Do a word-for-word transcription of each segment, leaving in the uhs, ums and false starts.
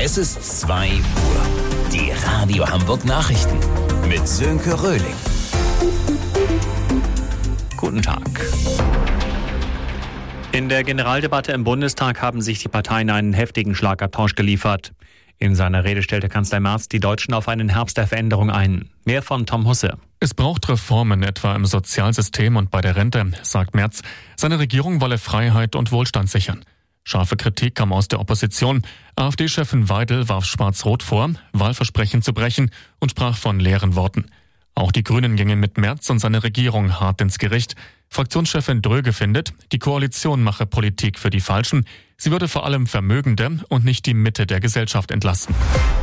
Es ist zwei Uhr. Die Radio Hamburg Nachrichten mit Sönke Röhling. Guten Tag. In der Generaldebatte im Bundestag haben sich die Parteien einen heftigen Schlagabtausch geliefert. In seiner Rede stellte Kanzler Merz die Deutschen auf einen Herbst der Veränderung ein. Mehr von Tom Husse. Es braucht Reformen, etwa im Sozialsystem und bei der Rente, sagt Merz. Seine Regierung wolle Freiheit und Wohlstand sichern. Scharfe Kritik kam aus der Opposition. AfD-Chefin Weidel warf Schwarz-Rot vor, Wahlversprechen zu brechen und sprach von leeren Worten. Auch die Grünen gingen mit Merz und seiner Regierung hart ins Gericht. Fraktionschefin Dröge findet, die Koalition mache Politik für die Falschen. Sie würde vor allem Vermögende und nicht die Mitte der Gesellschaft entlasten.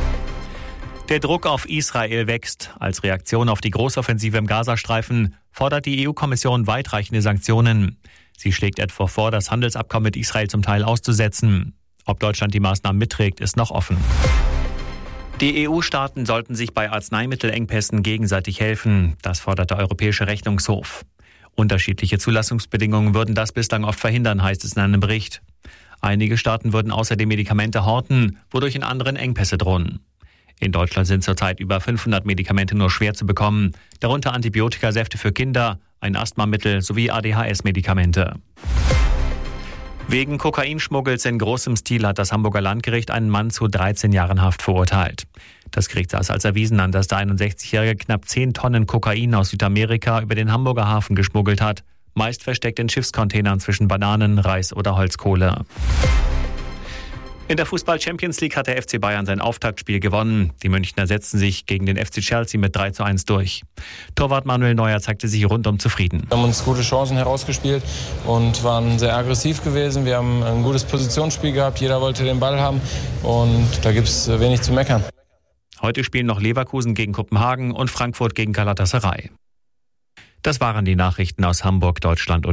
Der Druck auf Israel wächst. Als Reaktion auf die Großoffensive im Gazastreifen fordert die E U-Kommission weitreichende Sanktionen. Sie schlägt etwa vor, das Handelsabkommen mit Israel zum Teil auszusetzen. Ob Deutschland die Maßnahmen mitträgt, ist noch offen. Die E U-Staaten sollten sich bei Arzneimittelengpässen gegenseitig helfen. Das fordert der Europäische Rechnungshof. Unterschiedliche Zulassungsbedingungen würden das bislang oft verhindern, heißt es in einem Bericht. Einige Staaten würden außerdem Medikamente horten, wodurch in anderen Engpässe drohen. In Deutschland sind zurzeit über fünfhundert Medikamente nur schwer zu bekommen, darunter Antibiotikasäfte für Kinder, ein Asthmamittel sowie A D H S-Medikamente. Wegen Kokainschmuggels in großem Stil hat das Hamburger Landgericht einen Mann zu dreizehn Jahren Haft verurteilt. Das Gericht sah es als erwiesen an, dass der einundsechzigjährige knapp zehn Tonnen Kokain aus Südamerika über den Hamburger Hafen geschmuggelt hat, meist versteckt in Schiffscontainern zwischen Bananen, Reis oder Holzkohle. In der Fußball-Champions League hat der F C Bayern sein Auftaktspiel gewonnen. Die Münchner setzten sich gegen den F C Chelsea mit drei zu eins durch. Torwart Manuel Neuer zeigte sich rundum zufrieden. Wir haben uns gute Chancen herausgespielt und waren sehr aggressiv gewesen. Wir haben ein gutes Positionsspiel gehabt, jeder wollte den Ball haben und da gibt es wenig zu meckern. Heute spielen noch Leverkusen gegen Kopenhagen und Frankfurt gegen Galatasaray. Das waren die Nachrichten aus Hamburg, Deutschland und